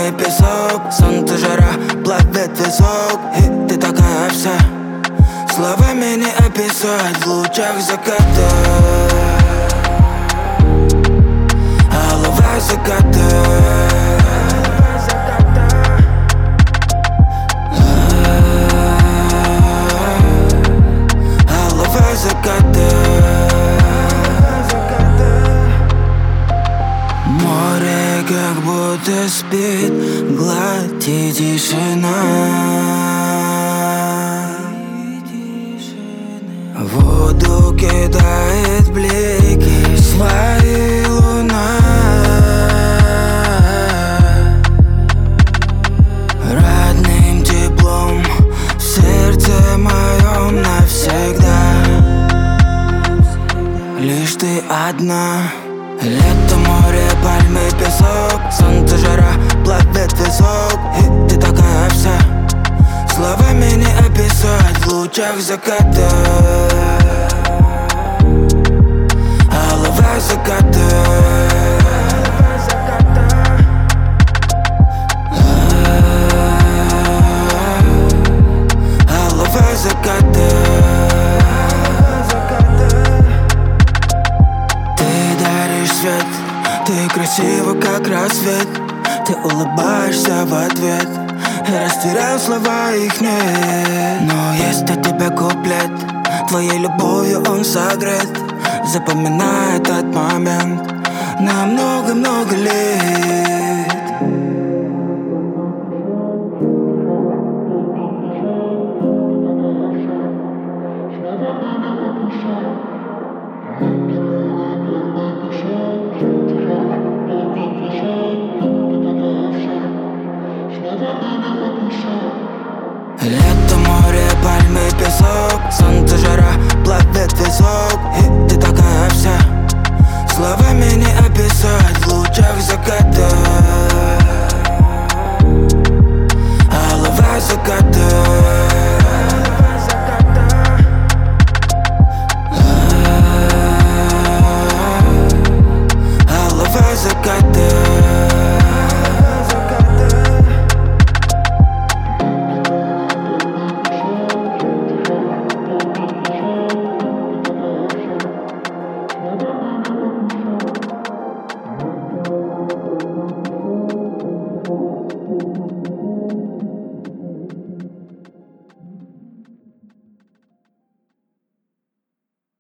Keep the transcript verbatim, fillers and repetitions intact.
пальмы, песок, солнце, жара, плавит висок. И ты такая вся, словами не описать. В лучах заката, голова заката, голова заката. Море как будто спит, гладь и тишина. Воду кидает блики свои луна. Родным теплом в сердце моем навсегда. Лишь ты одна. Лето, море, пальмы, песок, солнце, жара, плавит висок. И ты такая вся, словами не описать. В лучах заката, голова заката, голова заката. Свет, ты красива, как рассвет. Ты улыбаешься в ответ. Я растерял слова, их нет. Но есть от тебя куплет. Твоей любовью он согрет. Запоминай этот момент на много-много лет. Лето, море, пальмы, песок, солнце, жара, плавит висок. И ты такая вся, словами не описать. В лучах заката,